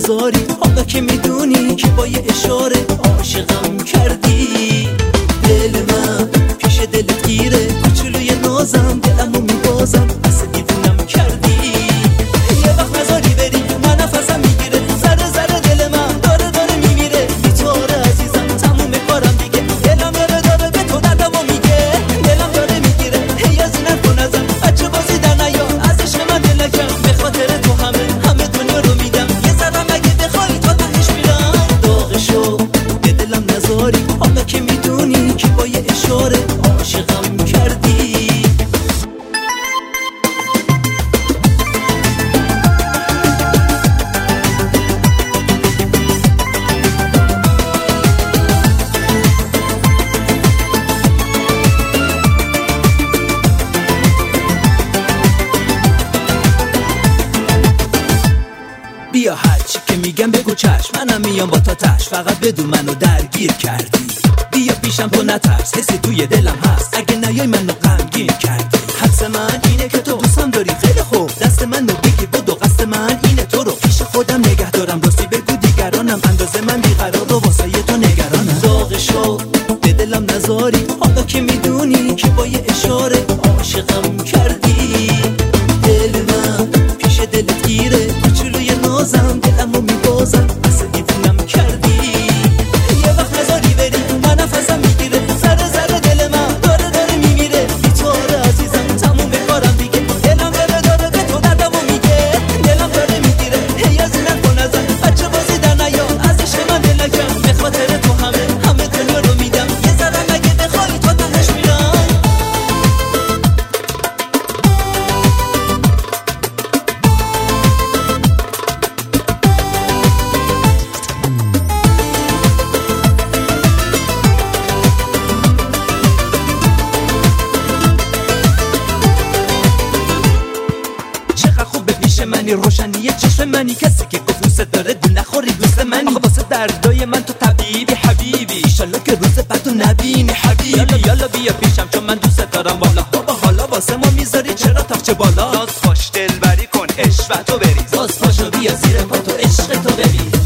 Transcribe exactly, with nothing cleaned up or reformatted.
نذاری، حالا که میدونی که با یه اشاره عاشقم کردی. دل من پیش دلت گیره، کوچولوی نازم دلمو میبازم، مثل دیوونم کردی. یه وقت نذاری بری من نفسم میگیره، ذره ذره دل من داره داره میمیره. بی تو آره عزیزم تموم کارم دیگه، دلم داره داره به تو دردمو میگه. دلم داره میگیره هی از این حرفا نزن، بچه بازی در نیا از عشق من دل نکن. به خاطر تو همه همه دنیا رو میدم، یه ذره اگه بخوای تا تهش میرم. داغشو به دلم نذاری، حالا که میدونی که با یه اشاره عاشقم کردی. بیا هرچی که میگم بگو چشم، منم میام با تا تش، فقط بدون منو درگیر کردی. بیا پیشم تو نترس، حسی توی دلم هست، اگه نیای منو غمگین کردی. حدس من اینه که تو دوستم داری خیلی خوب، دست منو بگیر بدو، قصد من اینه تو رو پیش خودم نگه دارم. راستی بگو دیگرانم اندازه من بیقرار رو واسه تو نگرانم. داغشو به دلم نذاری، حالا که میدونی که با یه اشاره عاشقم کردی. دل من پیش دلت گیره، کوچولوی نازم دلمو میبازم، مثل دیوونم کردی. یه وقت نذاری بری من نفسم میگیره، ذره ذره دل من داره داره میمیره. بی تو آره عزیزم تموم کارم دیگه، دلم داره داره به تو دردمو میگه. دلم داره میگیره هی از این حرفا نزن، بچه بازی در نیا از عشق من دل نکن. به خاطر تو همه همه دنیا رو میدم، یه ذره اگه بخوای تا تهش میرم. منی روشنی چشم منی، کسی که گفت دوست داره دل نخوری دوست منی. آخه واسه دردای من تو طبیبی حبیبی، ایشالله که روز بعدو نبینی حبیبی. یالا یالا بیا پیشم چون من دوست دارم والا. بابا حالا واسه ما میذاری چرا تاخچه بالا؟ باز پاش دلبری کن عشق تو بریز، باز پاشو بیا زیر پا تو عشق تو ببین.